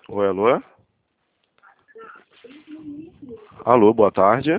Oi, alô? Alô, boa tarde.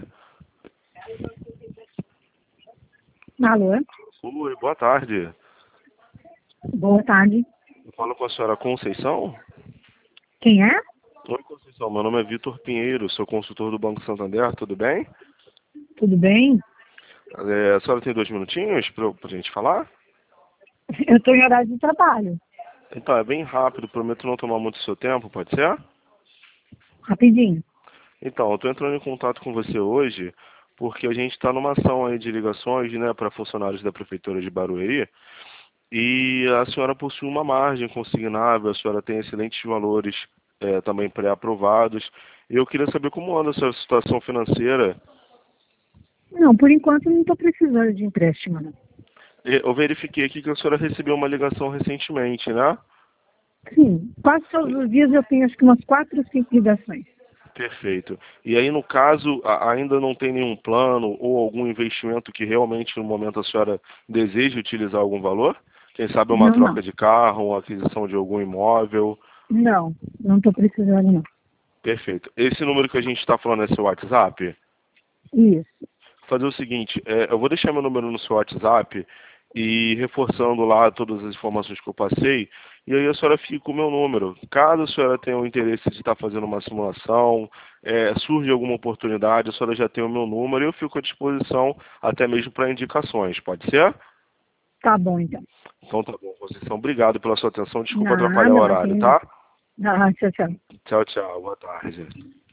Alô? Oi, boa tarde. Boa tarde. Eu falo com a senhora Conceição? Quem é? Oi, Conceição, meu nome é Vitor Pinheiro, sou consultor do Banco Santander, tudo bem? Tudo bem? A senhora tem 2 minutinhos pra gente falar? Eu estou em horário de trabalho. Então, é bem rápido, prometo não tomar muito do seu tempo, pode ser? Rapidinho. Então, eu estou entrando em contato com você hoje porque a gente está numa ação aí de ligações, né, para funcionários da Prefeitura de Barueri e a senhora possui uma margem consignável, a senhora tem excelentes valores também pré-aprovados. E eu queria saber como anda a sua situação financeira. Não, por enquanto não estou precisando de empréstimo, não. Eu verifiquei aqui que a senhora recebeu uma ligação recentemente, né? Sim, quase todos os dias eu tenho acho que umas 4 ou 5 ligações. Perfeito. E aí, no caso, ainda não tem nenhum plano ou algum investimento que realmente, no momento, a senhora deseja utilizar algum valor? Quem sabe uma Não, troca não. de carro, uma aquisição de algum imóvel? Não estou precisando, não. Perfeito. Esse número que a gente está falando é seu WhatsApp? Isso. Fazer o seguinte, eu vou deixar meu número no seu WhatsApp e reforçando lá todas as informações que eu passei, e aí a senhora fica com o meu número. Caso a senhora tenha o interesse de estar fazendo uma simulação, surge alguma oportunidade, a senhora já tem o meu número e eu fico à disposição até mesmo para indicações, pode ser? Tá bom, então. Então tá bom, Conceição. Obrigado pela sua atenção. Desculpa atrapalhar Nada, o horário, imagina. tá? Ah, tchau, tchau. Tchau, tchau. Boa tarde.